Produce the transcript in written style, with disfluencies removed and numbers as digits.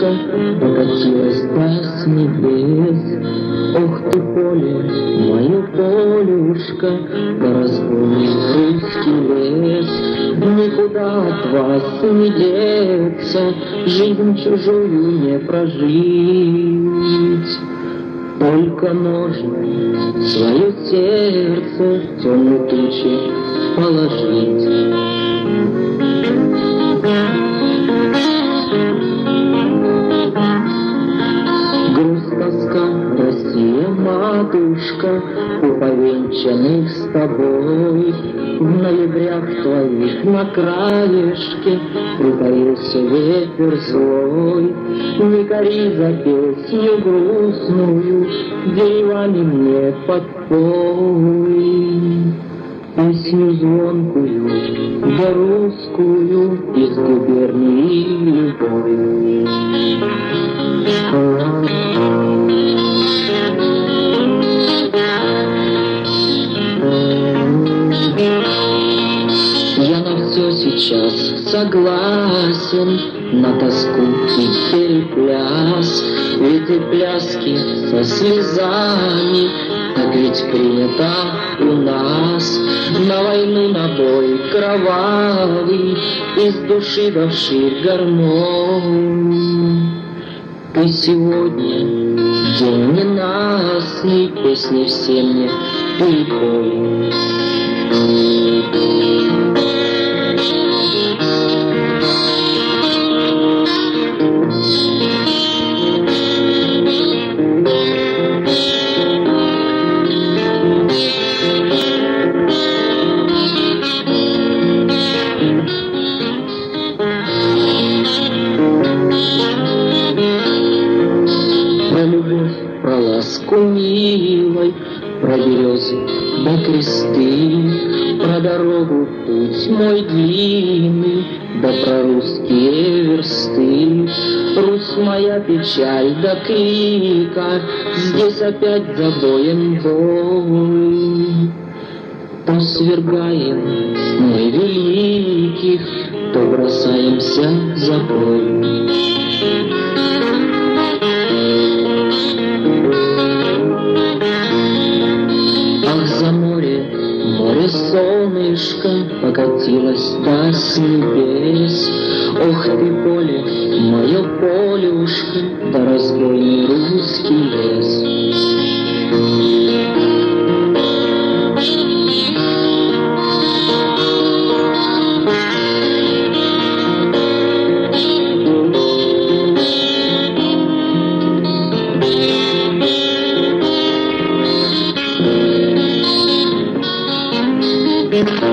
солнышко покатилось до небес. Ох ты, поле, мое полюшка, да разбойный русский лес. Никуда от вас не деться, жизнь чужую не прожить. Только можно свое сердце в темные тучи положить. Грусть, тоска, Россия, матушка, у повенчанных с тобой. В ноябрях твоих на краешке притаился ветер злой. Не кори за песню грустную, деревами мне подпой. Песню звонкую, да русскую, из губернии любой. Я на все сейчас согласен, на тоску и перепляс. Ведь и пляски со слезами, так ведь принято у нас. На войну, на бой кровавый, из души до вширь гармонь. Ты сегодня день ненастный, песни все мне перепой. Про любовь, про ласку милой, про березы да кресты, про дорогу путь мой длинный, да про русские версты. Русь моя, печаль да крика, здесь опять за боем бой. То свергаем мы великих, то бросаемся за бой. Ах, за море, море, солнышко покатилось до с небес. Ох ты, поле, мое полюшка, да разбойный русский лес. Thank you.